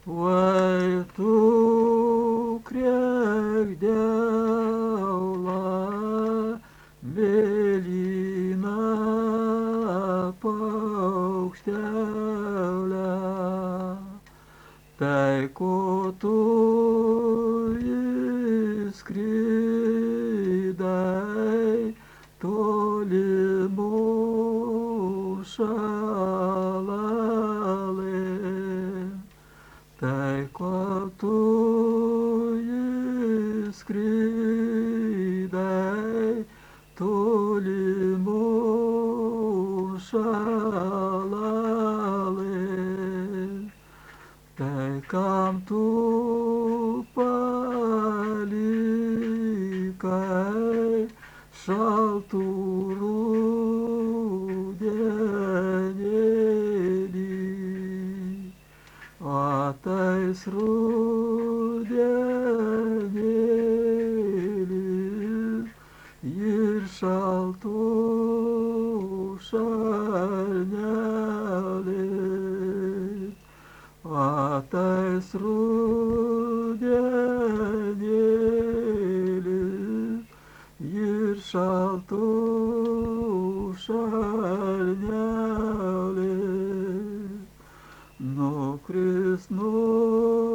Vai tu kriekdėla mėlyna paukštelė, tai ko tu išskridai tolimų šalelėn. Tai ko tu išskridai tolimų šalelėn. Tai kam tu palikai šaltų rudenėlį, ateis rudenėlis ir šaltų šalnelės. Ateis rudenėlis ir šaltų šalnelės. Nukris nuo